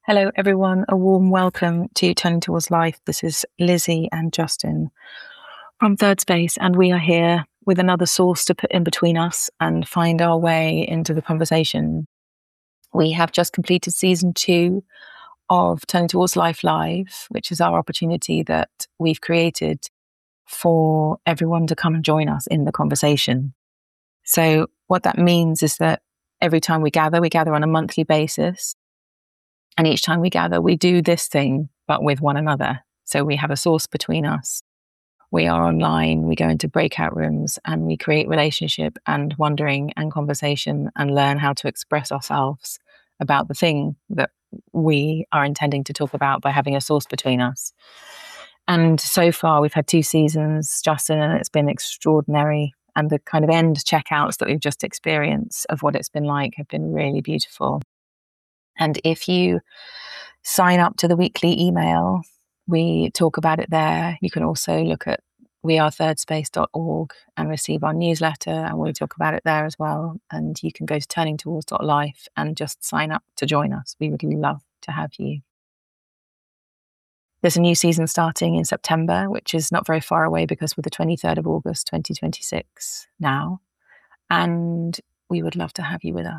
Hello, everyone. A warm welcome to Turning Towards Life. This is Lizzie and Justin from Third Space, and we are here with another source to put in between us and find our way into the conversation. We have just completed season 2 of Turning Towards Life Live, which is our opportunity that we've created for everyone to come and join us in the conversation. So what that means is that every time we gather on a monthly basis. And each time we gather, we do this thing, but with one another. So we have a source between us. We are online, we go into breakout rooms, and we create relationship and wondering and conversation and learn how to express ourselves about the thing that we are intending to talk about by having a source between us. And so far, we've had 2 seasons, Justin, and it's been extraordinary. And the kind of end checkouts that we've just experienced of what it's been like have been really beautiful. And if you sign up to the weekly email, we talk about it there. You can also look at wearethirdSpace.org and receive our newsletter, and we talk about it there as well. And you can go to turningtowards.life and just sign up to join us. We would love to have you. There's a new season starting in September, which is not very far away because we're the 23rd of August, 2026 now. And we would love to have you with us.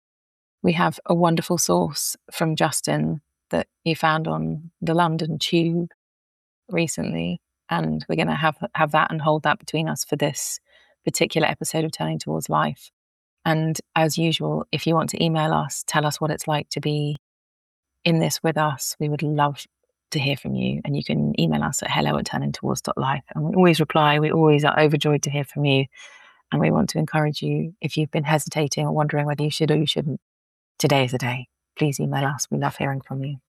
We have a wonderful source from Justin that he found on the London Tube recently. And we're going to have that and hold that between us for this particular episode of Turning Towards Life. And as usual, if you want to email us, tell us what it's like to be in this with us. We would love to hear from you. And you can email us at hello@turningtowards.life. And we always reply. We always are overjoyed to hear from you. And we want to encourage you, if you've been hesitating or wondering whether you should or you shouldn't, today is the day. Please email us. We love hearing from you.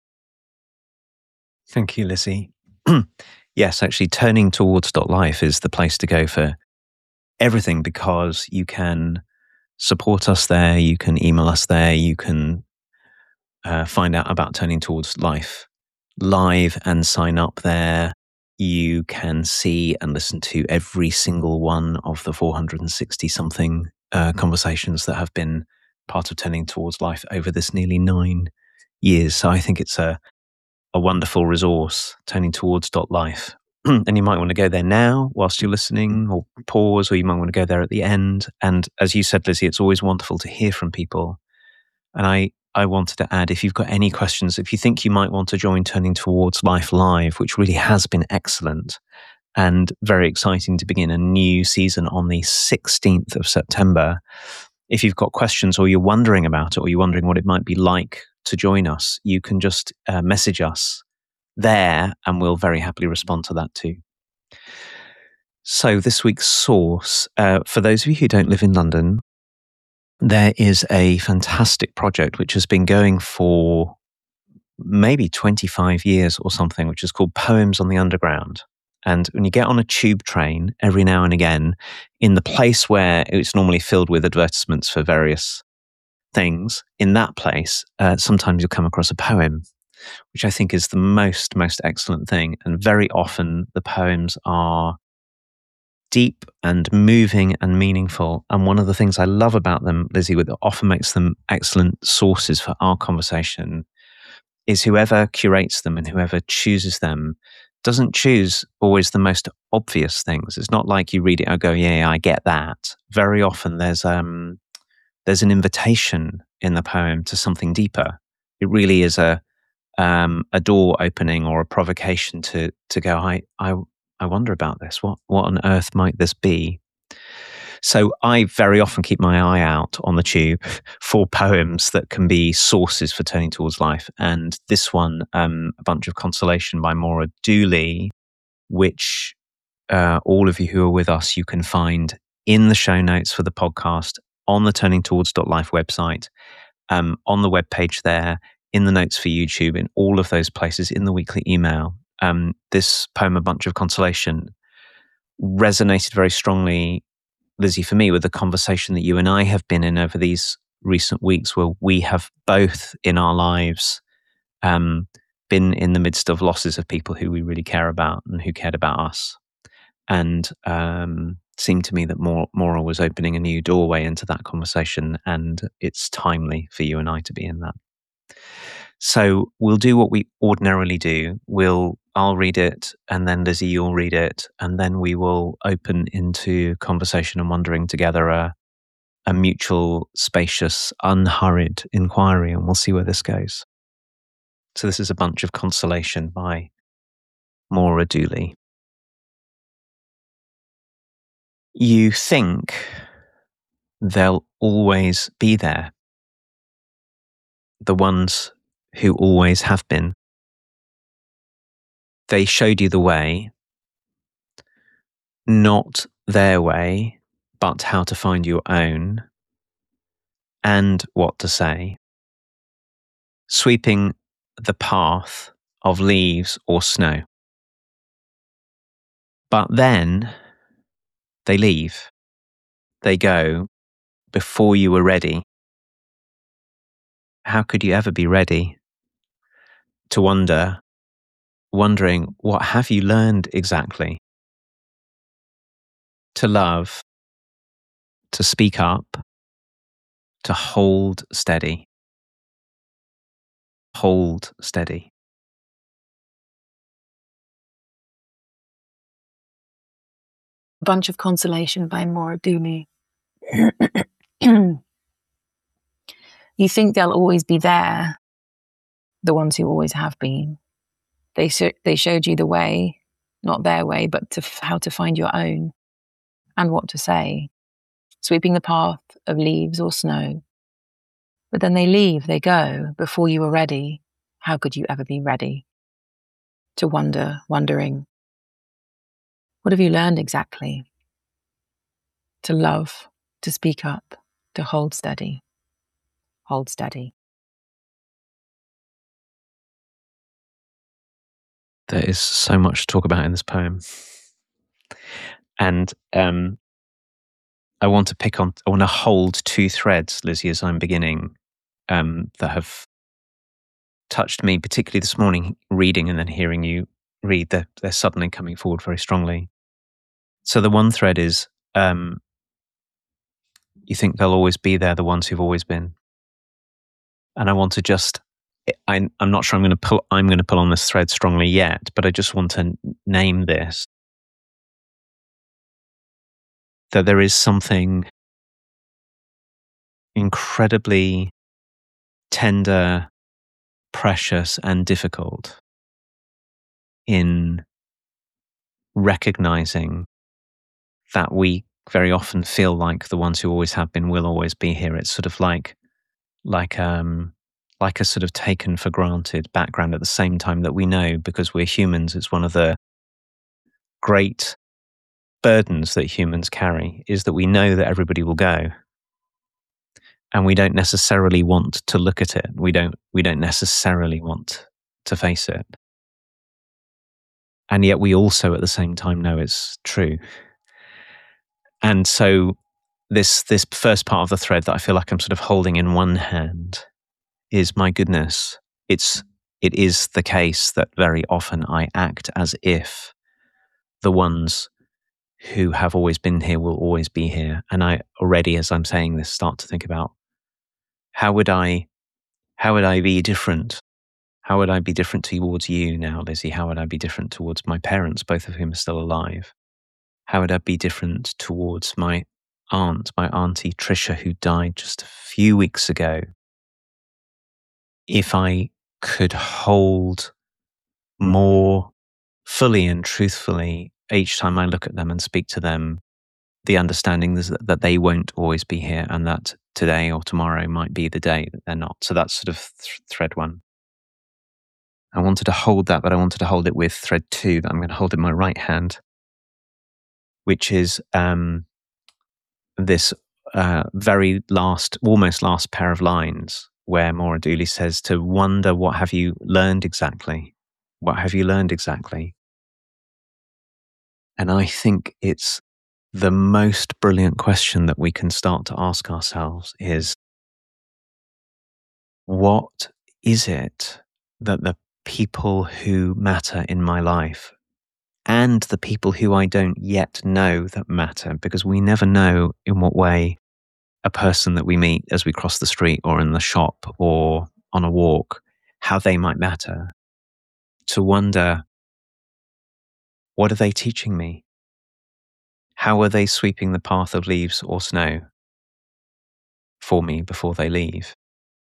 Thank you, Lizzie. Yes, actually, turningtowards.life is the place to go for everything, because you can support us there, you can email us there, you can find out about Turning Towards Life Live and sign up there. You can see and listen to every single one of the 460-something conversations that have been part of Turning Towards Life over this nearly 9 years. So I think it's a wonderful resource, turningtowards.life. And you might want to go there now whilst you're listening, or pause, or you might want to go there at the end. And as you said, Lizzie, it's always wonderful to hear from people. And I wanted to add, if you've got any questions, if you think you might want to join Turning Towards Life Live, which really has been excellent and very exciting to begin a new season on the 16th of September, if you've got questions or you're wondering about it, or you're wondering what it might be like to join us, you can just message us there and we'll very happily respond to that too. So this week's source, for those of you who don't live in London, there is a fantastic project which has been going for maybe 25 years or something, which is called Poems on the Underground. And when you get on a tube train, every now and again, in the place where it's normally filled with advertisements for various things, in that place, sometimes you'll come across a poem, which I think is the most excellent thing. And very often the poems are deep and moving and meaningful. And one of the things I love about them, Lizzie, that often makes them excellent sources for our conversation, is whoever curates them and whoever chooses them doesn't choose always the most obvious things. It's not like you read it and go, yeah, I get that. Very often there's an invitation in the poem to something deeper. It really is a door opening or a provocation to go, I wonder about this. What on earth might this be? So I very often keep my eye out on the tube for poems that can be sources for Turning Towards Life. And this one, A Bunch of Consolation by Maura Dooley, which all of you who are with us, you can find in the show notes for the podcast, on the turningtowards.life website, on the webpage there, in the notes for YouTube, in all of those places, in the weekly email. This poem, A Bunch of Consolation, resonated very strongly, Lizzie, for me, with the conversation that you and I have been in over these recent weeks, where we have both in our lives been in the midst of losses of people who we really care about and who cared about us. And seemed to me that Maura was opening a new doorway into that conversation, and it's timely for you and I to be in that. So we'll do what we ordinarily do. I'll read it, and then Lizzie, you'll read it, and then we will open into conversation and wondering together a mutual, spacious, unhurried inquiry, and we'll see where this goes. So this is A Bunch of Consolation by Maura Dooley. You think they'll always be there, the ones who always have been. They showed you the way, not their way, but how to find your own, and what to say. Sweeping the path of leaves or snow. But then they leave. They go before you were ready. How could you ever be ready? To wondering, what have you learned exactly? To love, to speak up, to hold steady. Hold steady. A Bunch of Consolation by Maura Dooley. You think they'll always be there, the ones who always have been. They showed you the way, not their way, but how to find your own, and what to say. Sweeping the path of leaves or snow. But then they leave, they go, before you were ready. How could you ever be ready? To wondering. What have you learned exactly? To love, to speak up, to hold steady. Hold steady. There is so much to talk about in this poem. And I want to hold two threads, Lizzie, as I'm beginning, that have touched me, particularly this morning, reading and then hearing you read. They're suddenly coming forward very strongly. So the one thread is, you think they'll always be there, the ones who've always been. And I want to just, I'm not sure I'm going to pull on this thread strongly yet, but I just want to name this. That there is something incredibly tender, precious, and difficult in recognizing that we very often feel like the ones who always have been will always be here. It's sort of like a sort of taken for granted background at the same time that we know, because we're humans, it's one of the great burdens that humans carry, is that we know that everybody will go. And we don't necessarily want to look at it. We don't necessarily want to face it. And yet we also at the same time know it's true. And so this first part of the thread that I feel like I'm sort of holding in one hand is, my goodness, it is the case that very often I act as if the ones who have always been here will always be here. And I already, as I'm saying this, start to think about how would I be different? How would I be different towards you now, Lizzie? How would I be different towards my parents, both of whom are still alive? How would I be different towards my auntie Tricia, who died just a few weeks ago? If I could hold more fully and truthfully each time I look at them and speak to them, the understanding is that they won't always be here, and that today or tomorrow might be the day that they're not. So that's sort of thread one. I wanted to hold that, but I wanted to hold it with thread two that I'm going to hold in my right hand, which is this very almost last pair of lines where Maura Dooley says to wonder, what have you learned exactly? What have you learned exactly? And I think it's the most brilliant question that we can start to ask ourselves is, what is it that the people who matter in my life and the people who I don't yet know that matter, because we never know in what way a person that we meet as we cross the street or in the shop or on a walk, how they might matter, to wonder, what are they teaching me? How are they sweeping the path of leaves or snow for me before they leave?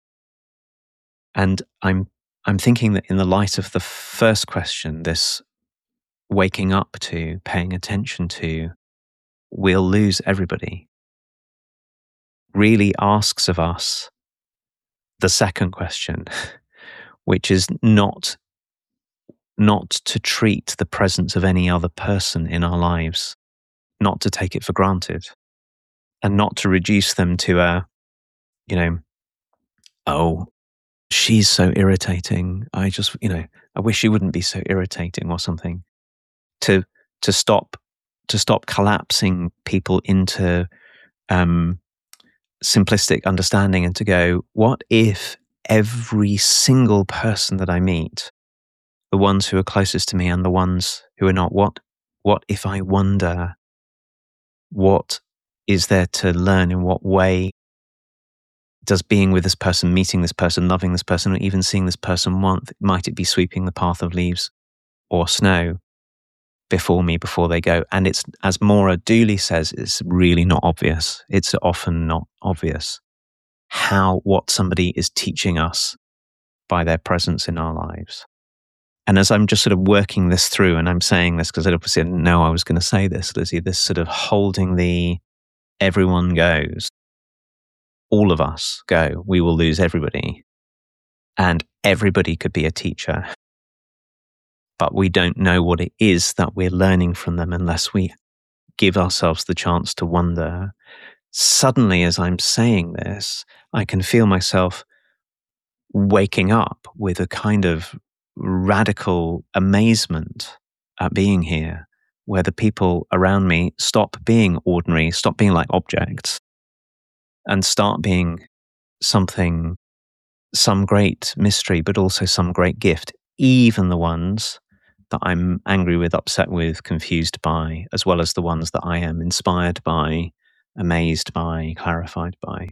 And I'm thinking that in the light of the first question, this waking up to, paying attention to, we'll lose everybody, really asks of us the second question, which is not to treat the presence of any other person in our lives, not to take it for granted, and not to reduce them to oh, she's so irritating. I just, I wish she wouldn't be so irritating or something. To stop collapsing people into simplistic understanding and to go, what if every single person that I meet, the ones who are closest to me and the ones who are not, what if I wonder, what is there to learn? In what way does being with this person, meeting this person, loving this person, or even seeing this person once, might it be sweeping the path of leaves or snow before me before they go? And it's, as Maura Dooley says, it's really not obvious. It's often not obvious what somebody is teaching us by their presence in our lives. And as I'm just sort of working this through, and I'm saying this because I obviously didn't know I was going to say this, Lizzie, this sort of holding the everyone goes, all of us go, we will lose everybody. And everybody could be a teacher. But we don't know what it is that we're learning from them unless we give ourselves the chance to wonder. Suddenly, as I'm saying this, I can feel myself waking up with a kind of radical amazement at being here, where the people around me stop being ordinary, stop being like objects, and start being something, some great mystery, but also some great gift, even the ones that I'm angry with, upset with, confused by, as well as the ones that I am inspired by, amazed by, clarified by.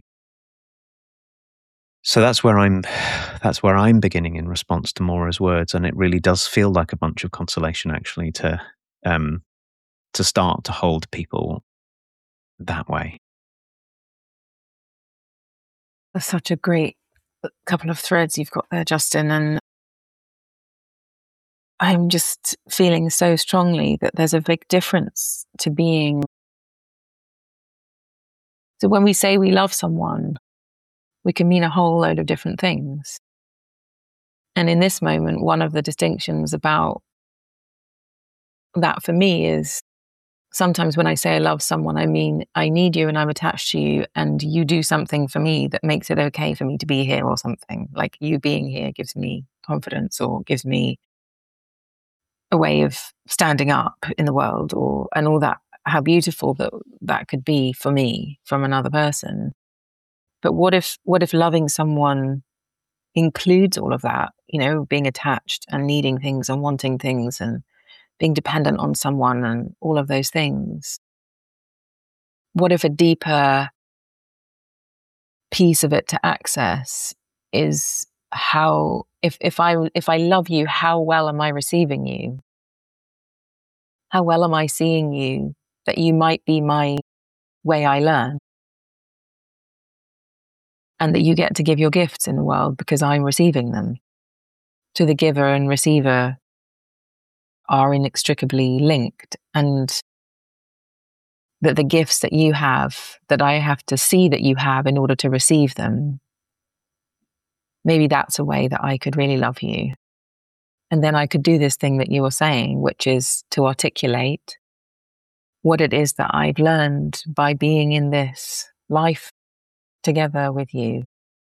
So that's where I'm beginning in response to Maura's words, and it really does feel like a bunch of consolation, actually, to start to hold people that way. That's such a great couple of threads you've got there, Justin, and I'm just feeling so strongly that there's a big difference to being. So when we say we love someone, we can mean a whole load of different things. And in this moment, one of the distinctions about that for me is sometimes when I say I love someone, I mean I need you and I'm attached to you and you do something for me that makes it okay for me to be here or something. Like you being here gives me confidence or gives me a way of standing up in the world and all that, how beautiful that could be for me from another person. But what if loving someone includes all of that, being attached and needing things and wanting things and being dependent on someone and all of those things? What if a deeper piece of it to access is how, if I love you, how well am I receiving you? How well am I seeing you, that you might be my way I learn? And that you get to give your gifts in the world because I'm receiving them. To the giver and receiver are inextricably linked, and that the gifts that you have, that I have to see that you have in order to receive them, maybe that's a way that I could really love you. And then I could do this thing that you were saying, which is to articulate what it is that I've learned by being in this life together with you.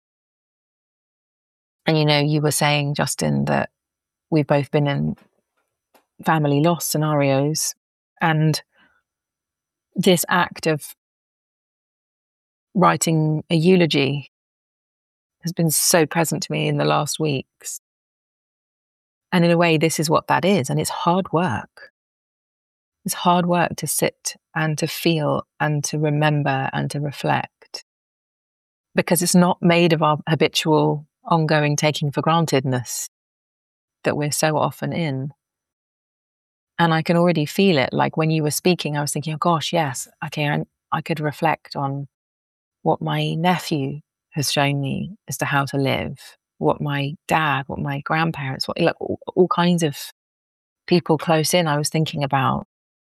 And you were saying, Justin, that we've both been in family loss scenarios, and this act of writing a eulogy has been so present to me in the last weeks. And in a way, this is what that is. And it's hard work. It's hard work to sit and to feel and to remember and to reflect, because it's not made of our habitual ongoing taking for grantedness that we're so often in. And I can already feel it. Like when you were speaking, I was thinking, oh gosh, yes, okay, I could reflect on what my nephew has shown me as to how to live, what my dad, what my grandparents, what, like, all kinds of people close in I was thinking about.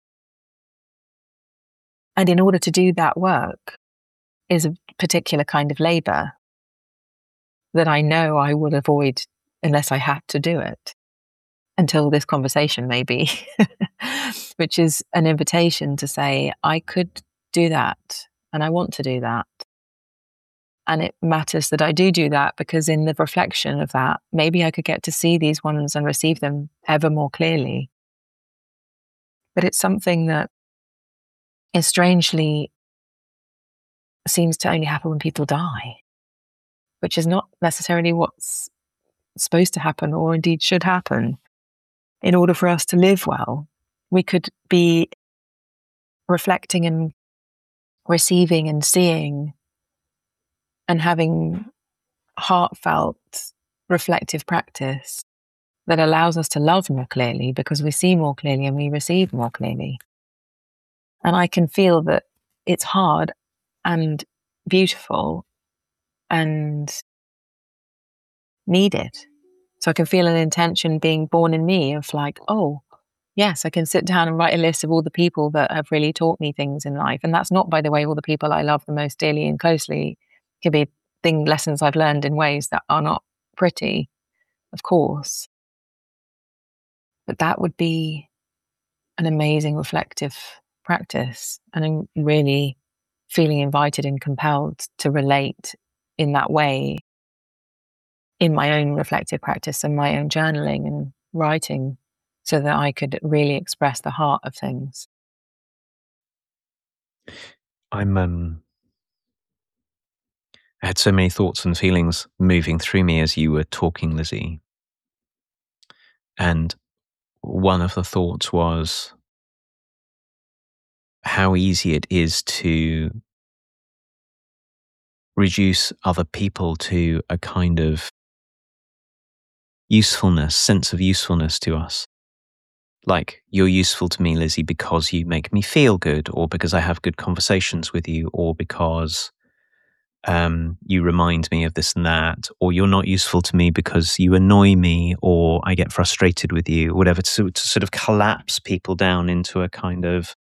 And in order to do that work is a particular kind of labor that I know I would avoid unless I had to do it, until this conversation maybe, which is an invitation to say, I could do that and I want to do that. And it matters that I do that, because in the reflection of that, maybe I could get to see these ones and receive them ever more clearly. But it's something that is strangely seems to only happen when people die, which is not necessarily what's supposed to happen or indeed should happen. In order for us to live well, we could be reflecting and receiving and seeing and having heartfelt, reflective practice that allows us to love more clearly, because we see more clearly and we receive more clearly. And I can feel that it's hard and beautiful and needed. So I can feel an intention being born in me of like, oh, yes, I can sit down and write a list of all the people that have really taught me things in life. And that's not, by the way, all the people I love the most dearly and closely. It could be lessons I've learned in ways that are not pretty, of course. But that would be an amazing reflective practice. And I'm really feeling invited and compelled to relate in that way in my own reflective practice and my own journaling and writing, so that I could really express the heart of things. I had so many thoughts and feelings moving through me as you were talking, Lizzie. And one of the thoughts was how easy it is to reduce other people to a kind of usefulness, sense of usefulness to us. Like, you're useful to me, Lizzie, because you make me feel good, or because I have good conversations with you, or because you remind me of this and that, or you're not useful to me because you annoy me, or I get frustrated with you, whatever, to sort of collapse people down into a kind of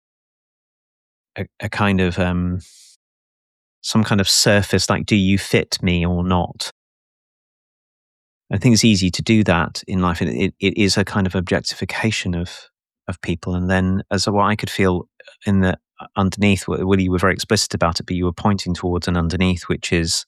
some kind of surface, like, do you fit me or not? I think it's easy to do that in life. It is a kind of objectification of people. And then, as what I could feel in the underneath, well, you were very explicit about it, but you were pointing towards an underneath, which is,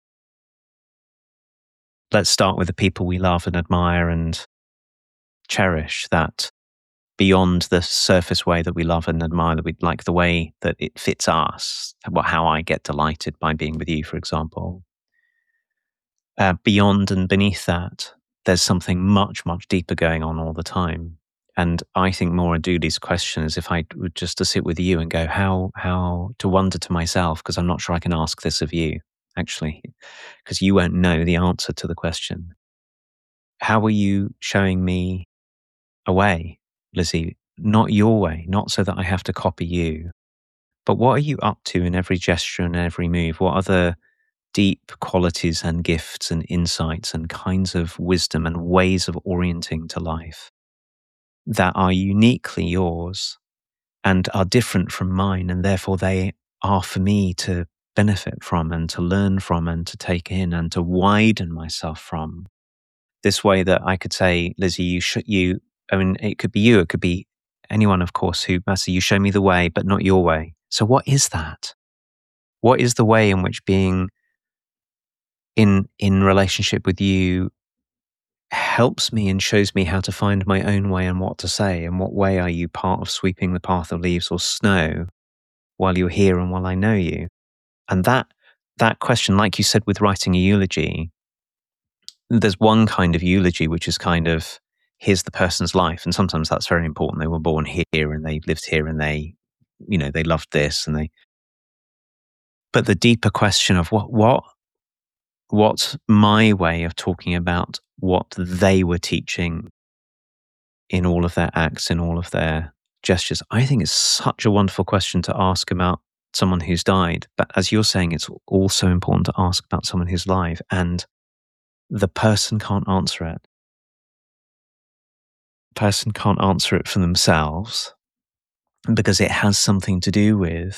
let's start with the people we love and admire and cherish, that beyond the surface way that we love and admire, that we like the way that it fits us, how I get delighted by being with you, for example. Beyond and beneath that, there's something much, much deeper going on all the time. And I think Maura Dooley's question is, if I were just to sit with you and go, how to wonder to myself, because I'm not sure I can ask this of you, actually, because you won't know the answer to the question. How are you showing me a way, Lizzie? Not your way, not so that I have to copy you, but what are you up to in every gesture and every move? What are the deep qualities and gifts and insights and kinds of wisdom and ways of orienting to life that are uniquely yours and are different from mine, and therefore they are for me to benefit from and to learn from and to take in and to widen myself from? This way that I could say, Lizzie, I mean, it could be you, it could be anyone, of course, who, Master, you show me the way, but not your way. So what is that? What is the way in which being in relationship with you helps me and shows me how to find my own way and what to say? And what way are you part of sweeping the path of leaves or snow while you're here and while I know you? And that question, like you said with writing a eulogy, there's one kind of eulogy which is kind of, here's the person's life, and sometimes that's very important. They were born here and they lived here and they loved this and they. But the deeper question of what what my way of talking about what they were teaching in all of their acts, in all of their gestures, I think it's such a wonderful question to ask about someone who's died. But as you're saying, it's also important to ask about someone who's alive, and the person can't answer it. The person can't answer it for themselves because it has something to do with.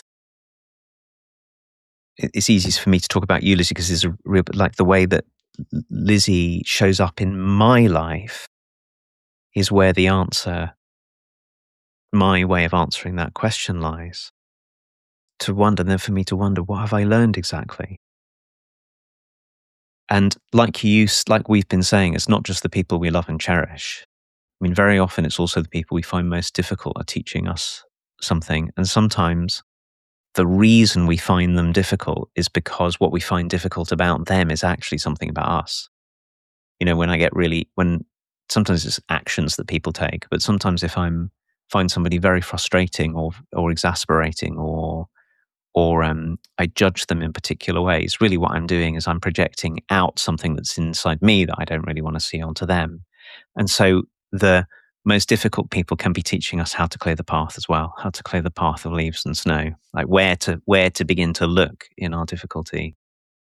It's easiest for me to talk about you, Lizzie, because it's a real, like the way that Lizzie shows up in my life is where the answer, my way of answering that question lies. To wonder, then for me to wonder, what have I learned exactly? And like we've been saying, it's not just the people we love and cherish. I mean, very often it's also the people we find most difficult at teaching us something. And sometimes the reason we find them difficult is because what we find difficult about them is actually something about us. You know, when sometimes it's actions that people take, but sometimes if find somebody very frustrating or exasperating or I judge them in particular ways, really what I'm doing is I'm projecting out something that's inside me that I don't really want to see onto them. And so the most difficult people can be teaching us how to clear the path as well, how to clear the path of leaves and snow, like where to begin to look in our difficulty.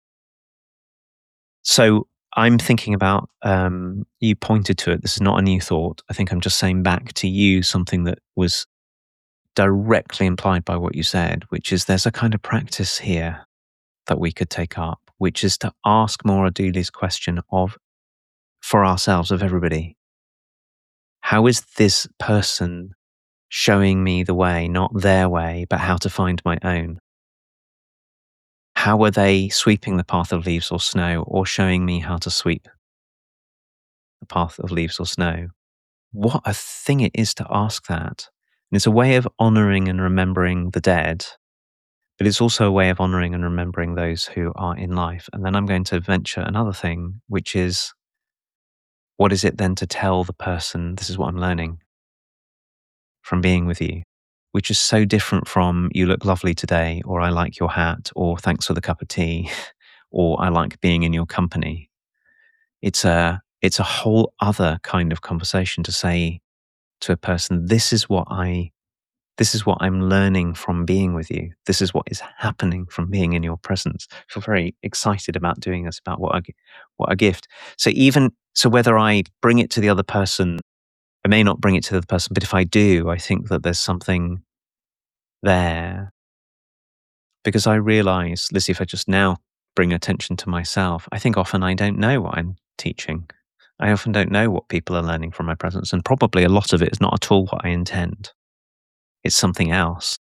So I'm thinking about, you pointed to it, this is not a new thought. I think I'm just saying back to you something that was directly implied by what you said, which is there's a kind of practice here that we could take up, which is to ask Maura Dooley's question for ourselves, of everybody. How is this person showing me the way, not their way, but how to find my own? How are they sweeping the path of leaves or snow, or showing me how to sweep the path of leaves or snow? What a thing it is to ask that. And it's a way of honoring and remembering the dead, but it's also a way of honoring and remembering those who are in life. And then I'm going to venture another thing, which is, what is it then to tell the person, this is what I'm learning from being with you, which is so different from you look lovely today, or I like your hat, or thanks for the cup of tea, or I like being in your company. It's a whole other kind of conversation to say to a person, this is what I'm learning from being with you. This is what is happening from being in your presence. I feel very excited about doing this, about what a gift. So whether I bring it to the other person, I may not bring it to the other person, but if I do, I think that there's something there. Because I realize, Lizzie, if I just now bring attention to myself, I think often I don't know what I'm teaching. I often don't know what people are learning from my presence. And probably a lot of it is not at all what I intend. It's something else.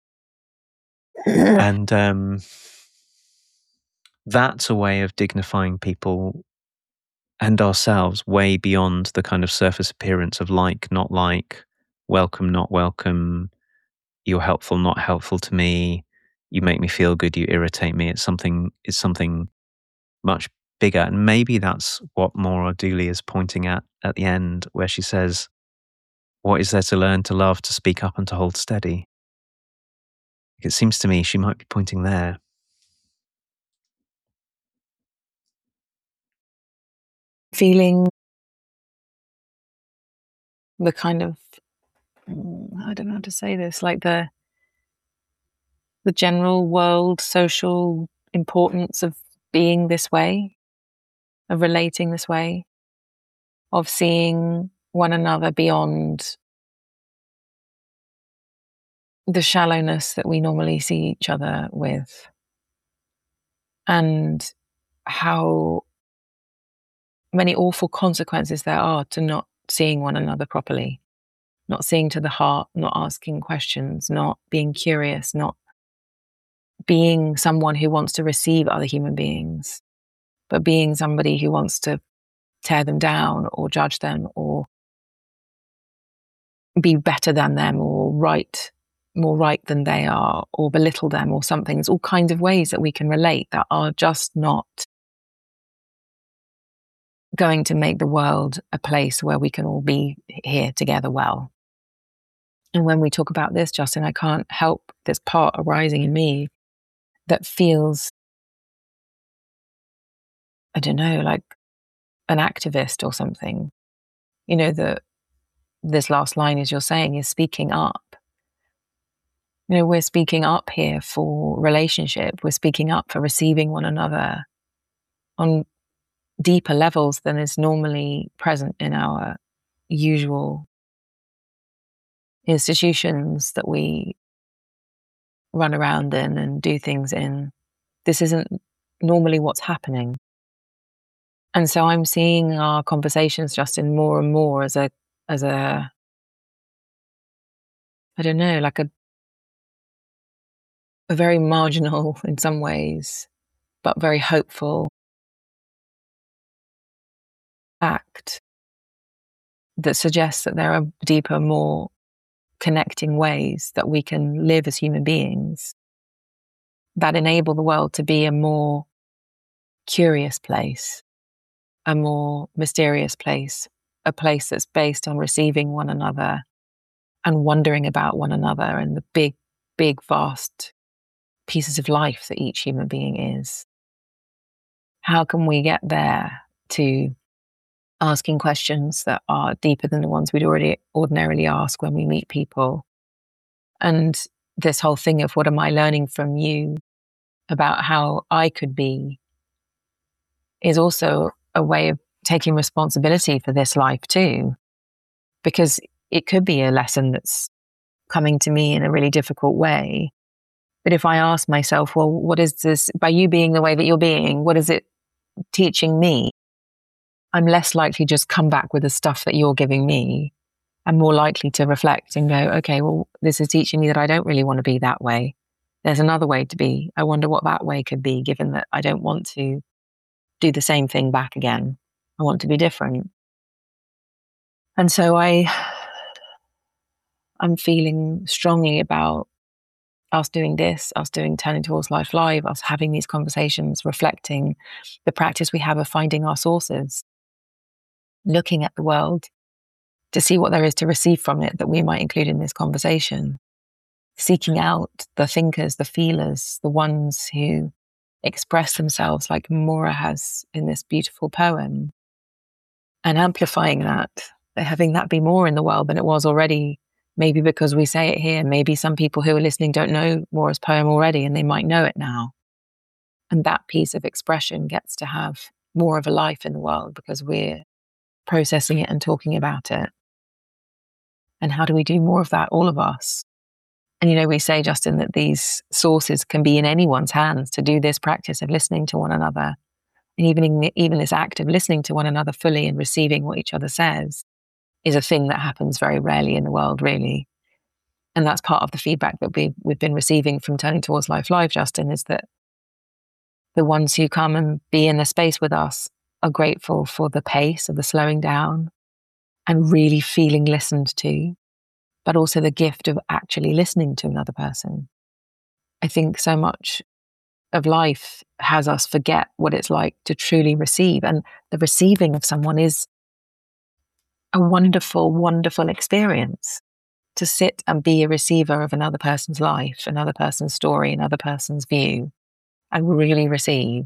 And that's a way of dignifying people and ourselves way beyond the kind of surface appearance of like, not like, welcome, not welcome, you're helpful, not helpful to me, you make me feel good, you irritate me. It's something much bigger. And maybe that's what Maura Dooley is pointing at the end, where she says, what is there to learn, to love, to speak up and to hold steady? It seems to me she might be pointing there. Feeling the kind of, I don't know how to say this, like the general world social importance of being this way, of relating this way, of seeing one another beyond the shallowness that we normally see each other with, and how many awful consequences there are to not seeing one another properly, not seeing to the heart, not asking questions, not being curious, not being someone who wants to receive other human beings, but being somebody who wants to tear them down or judge them or be better than them or more right than they are or belittle them or something. There's all kinds of ways that we can relate that are just not going to make the world a place where we can all be here together well. And when we talk about this, Justin, I can't help this part arising in me that feels I don't know, like an activist or something. This last line, as you're saying, is speaking up. We're speaking up here for relationship. We're speaking up for receiving one another on deeper levels than is normally present in our usual institutions that we run around in and do things in. This isn't normally what's happening. And so I'm seeing our conversations, Justin, more and more as a I don't know, like a very marginal in some ways, but very hopeful act that suggests that there are deeper, more connecting ways that we can live as human beings that enable the world to be a more curious place, a more mysterious place, a place that's based on receiving one another and wondering about one another and the big, big, vast pieces of life that each human being is. How can we get there to asking questions that are deeper than the ones we'd already ordinarily ask when we meet people? And this whole thing of what am I learning from you about how I could be is also a way of taking responsibility for this life too, because it could be a lesson that's coming to me in a really difficult way. But if I ask myself, well, what is this, by you being the way that you're being, what is it teaching me? I'm less likely just come back with the stuff that you're giving me. I'm more likely to reflect and go, okay, well, this is teaching me that I don't really want to be that way. There's another way to be. I wonder what that way could be, given that I don't want to do the same thing back again. I want to be different. And so I'm feeling strongly about us doing this, us doing Turning Towards Life Live, us having these conversations, reflecting the practice we have of finding our sources, looking at the world to see what there is to receive from it that we might include in this conversation, seeking out the thinkers, the feelers, the ones who express themselves like Mora has in this beautiful poem, and amplifying that, having that be more in the world than it was already. Maybe because we say it here, maybe some people who are listening don't know Mora's poem already and they might know it now. And that piece of expression gets to have more of a life in the world because we're processing it and talking about it. And how do we do more of that, all of us? And we say, Justin, that these sources can be in anyone's hands to do this practice of listening to one another. And even this act of listening to one another fully and receiving what each other says is a thing that happens very rarely in the world, really. And that's part of the feedback that we've been receiving from Turning Towards Life Live, Justin, is that the ones who come and be in the space with us are grateful for the pace of the slowing down and really feeling listened to, but also the gift of actually listening to another person. I think so much of life has us forget what it's like to truly receive. And the receiving of someone is a wonderful, wonderful experience. To sit and be a receiver of another person's life, another person's story, another person's view, and really receive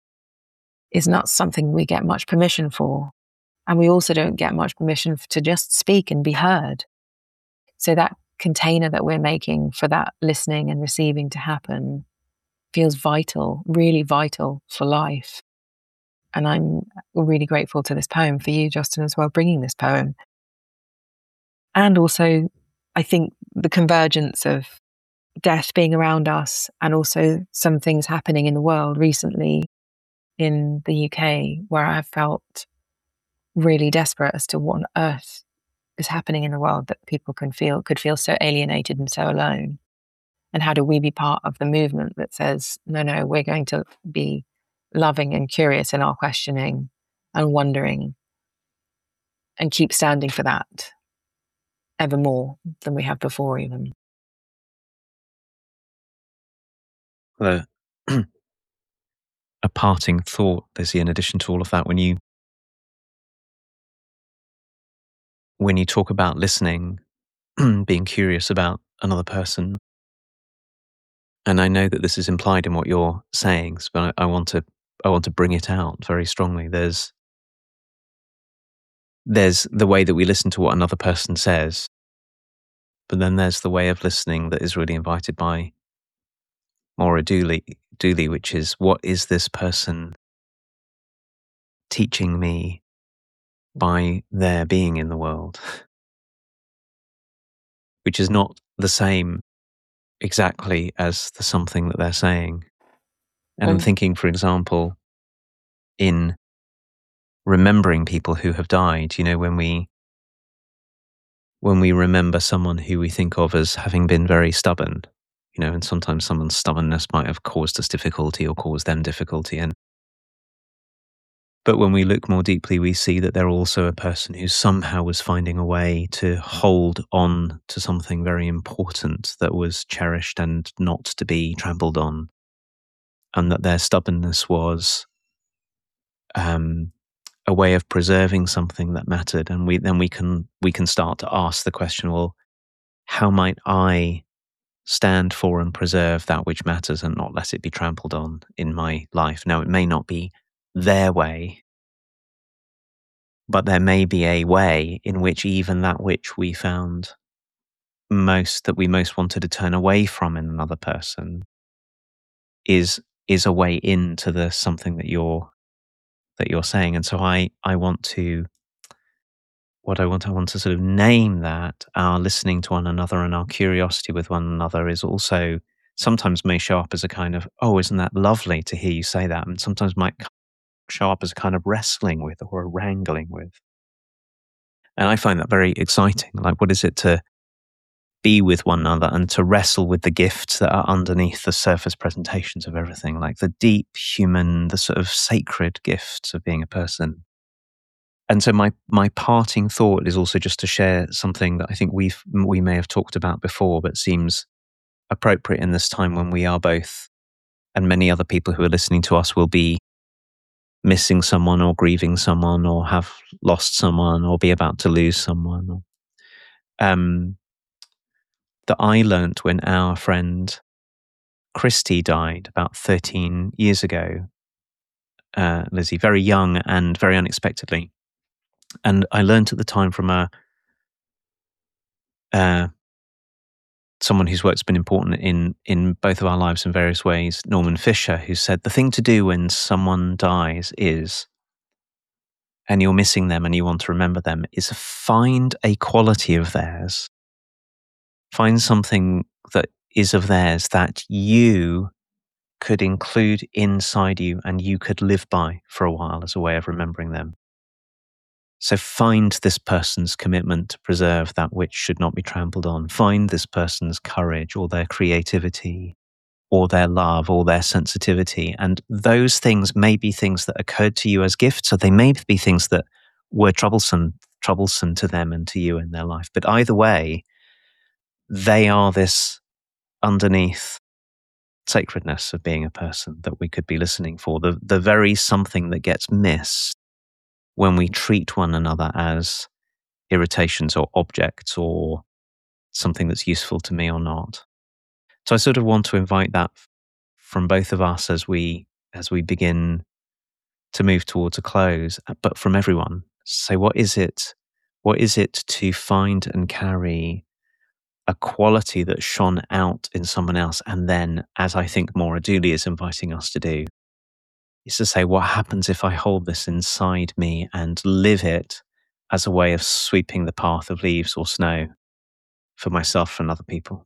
is not something we get much permission for. And we also don't get much permission to just speak and be heard. So that container that we're making for that listening and receiving to happen feels vital, really vital for life. And I'm really grateful to this poem, for you, Justin, as well, bringing this poem. And also, I think the convergence of death being around us and also some things happening in the world recently in the UK where I've felt really desperate as to what on earth is happening in the world that people could feel so alienated and so alone. And how do we be part of the movement that says, no, we're going to be loving and curious in our questioning and wondering and keep standing for that ever more than we have before even. A parting thought, Lizzie, in addition to all of that, when you talk about listening, being curious about another person, and I know that this is implied in what you're saying, but I want to to bring it out very strongly. There's the way that we listen to what another person says, but then there's the way of listening that is really invited by Maura Dooley, which is, what is this person teaching me by their being in the world? Which is not the same exactly as the something that they're saying. And I'm thinking, for example, in remembering people who have died, when we remember someone who we think of as having been very stubborn, and sometimes someone's stubbornness might have caused us difficulty or caused them difficulty. But when we look more deeply, we see that they're also a person who somehow was finding a way to hold on to something very important that was cherished and not to be trampled on. And that their stubbornness was a way of preserving something that mattered. And we can start to ask the question, well, how might I stand for and preserve that which matters and not let it be trampled on in my life? Now, it may not be their way, but there may be a way in which even that which we found that we most wanted to turn away from in another person is a way into the something that you're saying. And so I want to sort of name that our listening to one another and our curiosity with one another is also sometimes may show up as a kind of, oh, isn't that lovely to hear you say that? And sometimes might show up as a kind of wrestling with or a wrangling with. And I find that very exciting. Like, what is it to be with one another and to wrestle with the gifts that are underneath the surface presentations of everything, like the deep human, the sort of sacred gifts of being a person. And so my parting thought is also just to share something that I think we may have talked about before, but seems appropriate in this time when we are both, and many other people who are listening to us will be missing someone or grieving someone or have lost someone or be about to lose someone. That I learnt when our friend Christy died about 13 years ago, Lizzie, very young and very unexpectedly. And I learnt at the time from someone whose work's been important in both of our lives in various ways, Norman Fisher, who said, the thing to do when someone dies and you're missing them and you want to remember them, is find a quality of theirs. Find something that is of theirs that you could include inside you and you could live by for a while as a way of remembering them. So find this person's commitment to preserve that which should not be trampled on. Find this person's courage or their creativity or their love or their sensitivity. And those things may be things that occurred to you as gifts, or they may be things that were troublesome to them and to you in their life. But either way, they are this underneath sacredness of being a person that we could be listening for. The very something that gets missed when we treat one another as irritations or objects or something that's useful to me or not. So I sort of want to invite that from both of us as we begin to move towards a close, but from everyone. So what is it to find and carry a quality that shone out in someone else, and then, as I think Maura Dooley is inviting us to do, is to say, what happens if I hold this inside me and live it as a way of sweeping the path of leaves or snow for myself and other people?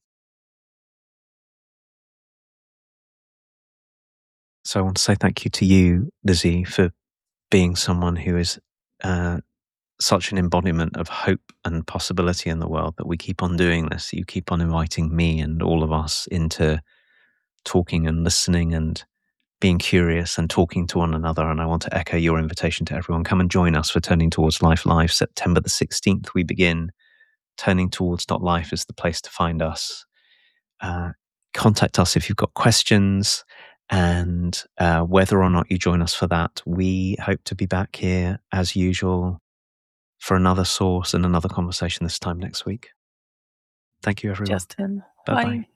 So I want to say thank you to you, Lizzie, for being someone who is such an embodiment of hope and possibility in the world, that we keep on doing this. You keep on inviting me and all of us into talking and listening and being curious and talking to one another. And I want to echo your invitation to everyone. Come and join us for Turning Towards Life Live. September the 16th, we begin. Turning Towards Life is the place to find us. Contact us if you've got questions, and whether or not you join us for that, we hope to be back here as usual for another source and another conversation this time next week. Thank you, everyone. Justin, Bye-bye. bye.